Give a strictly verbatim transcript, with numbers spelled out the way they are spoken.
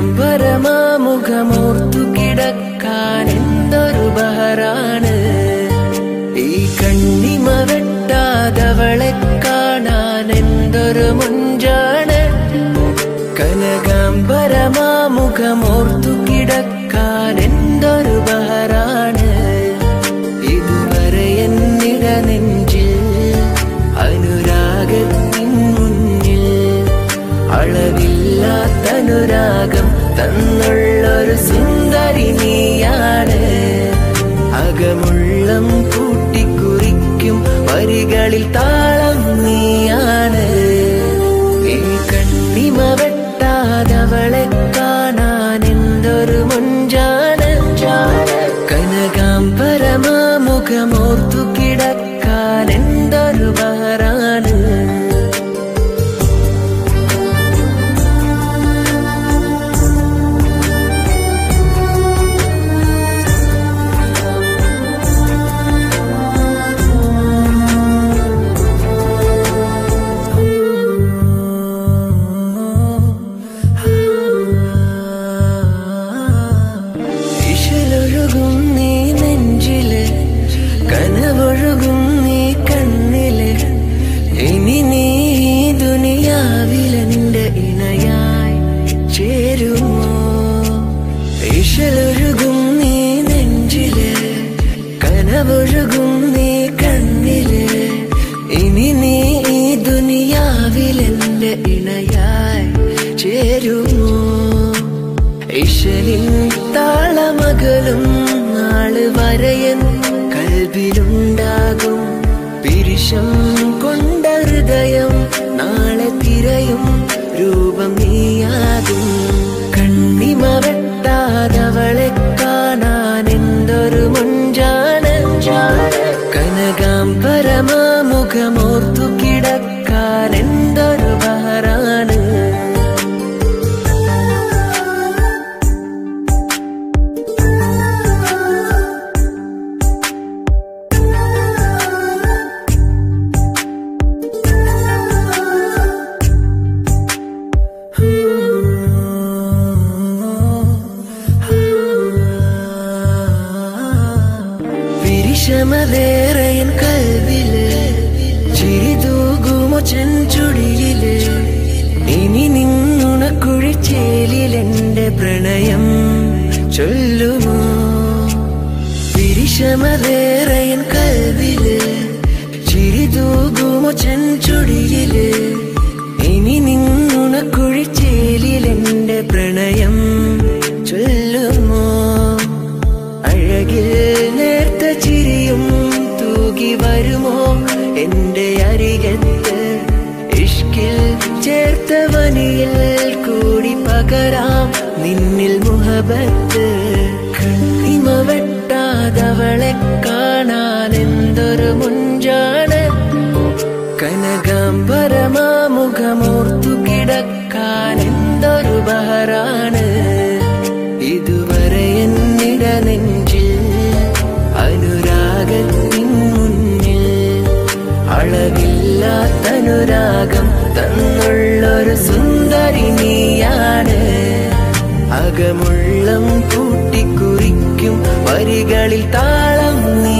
കനകാംബരമാമുഖമോർത്തു കിടക്കാൻ എന്തൊരു ബഹറാണ്. ഈ കണ്ണിമ വെട്ടാതവളെ കാണാൻ എന്തൊരു മുഞ്ചാണ്. കനകാംബരമാമുഖമോർത്തു കിടക്കാൻ എന്തൊരു ബഹറാണ്. ഇതുവരെ എന്നിട നെഞ്ചിൽ അനുരാഗത്തിൻ മുന്നിൽ അളവില്ലാത്ത അനുരാഗം തന്നുള്ളൊരു സുന്ദരി നീയാണ്. അകമുള്ളം കൂട്ടിക്കുറിക്കും വരികളിൽ താളം നീയാണ്. ഈ കണ്ണിമ വെട്ടാതവളെ കാണാൻ എന്തൊരു മുഞ്ചാണ്. കനകാംബരമാമുഖമോർത്തു കിടക്കാൻ എന്തൊരു ബഹറാണ്. കനവൊഴുകും നീ കണ്ണില്, ഇനി നീ ദുനിയാവിലെന്റെ ഇണയായി ചേരുമോ? ഇശലൊഴുകും നീ നെഞ്ചില്, കനവൊഴുകും നീ കണ്ണില്, ഇനി നീ ദുനിയാവിലെന്റെ ഇണയായി ചേരുമോ? ഇശലിൻ താളമകലും നാള് വരയൻ കൽവിലുണ്ടാകും. പിരിശം കൊണ്ട ഹൃദയം നാളെ തിരയും രൂപം നീയാകും. കണ്ണിമ വെട്ടാതവളെ കാണാൻ എന്തൊരു മുഞ്ചാണ്. കനകാംബരമാമുഖമോർത്തു കിടക്കാൻ എന്തൊരു ബഹറാണ്. വിരിശമവേറെയൻ കൽവില്, ചിരിതൂകുമോ ചെഞ്ചുടിയില്, ഇനി നിന്നുണക്കുഴിച്ചേലിലെന്റെ പ്രണയം ചൊല്ലുമോ? വിരിശമവേറെയൻ കൽവില്, ചിരിതൂകുമോ ചെഞ്ചുടിയില്, ഇനി നിന്നുണക്കുഴിച്ചേലിലെന്റെ പ്രണയം ചൊല്ലുമോ? അഴകിൽ നേർത്ത ചിരിയും തൂകി വരുമോ എന്റെ അരികത്ത്? ഇഷ്കിൽ ചേർത്ത വനിയിൽ കൂടി പകരാം നിന്നിൽ മുഹബത്ത്. കണ്ണിമ വെട്ടാതവളെ കാണാൻ എന്തൊരു മുഞ്ചാണ്. കനകാംബരമാമുഖമോർത്തു കിടക്കാൻ എന്തൊരു ബഹറാണ്. ഇതുവരെ എന്നിട നെഞ്ചിൽ അനുരാഗത്തിൻ മുന്നിൽ അളവില്ലാത്ത അനുരാഗം തന്നുള്ളൊരു സുന്ദരി നീയാണ്. അകമുള്ളം കൂട്ടിക്കുറിക്കും വരികളിൽ താളം